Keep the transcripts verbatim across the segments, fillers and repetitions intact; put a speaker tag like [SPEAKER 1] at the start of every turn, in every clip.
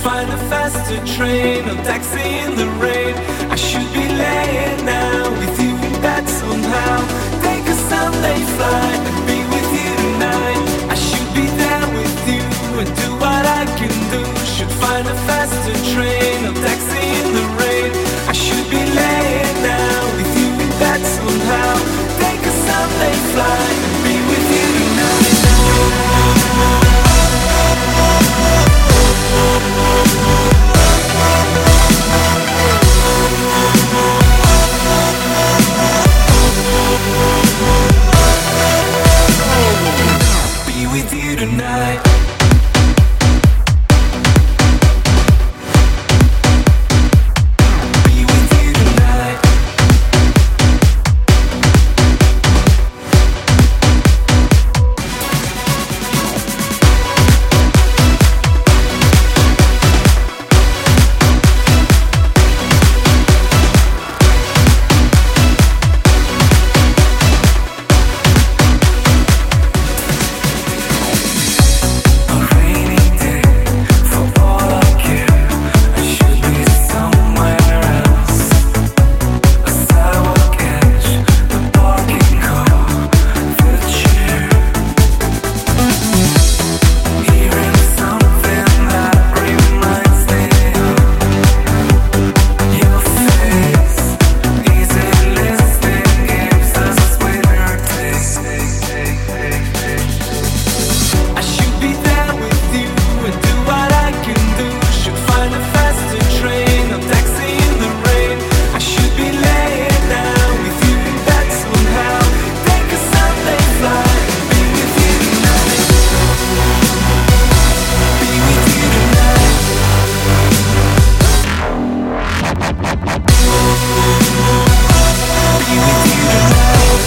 [SPEAKER 1] find a faster train or taxi in the rain. I should be laying now with you in bed somehow. Take a Sunday flight and be with you tonight. I should be there with you and do what I can do. Should find a faster train or taxi in the rain. I should be laying now with you in bed somehow. Take a Sunday flight and be with you tonight. Be with you tonight.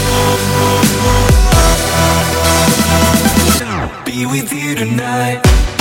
[SPEAKER 1] Be with you tonight.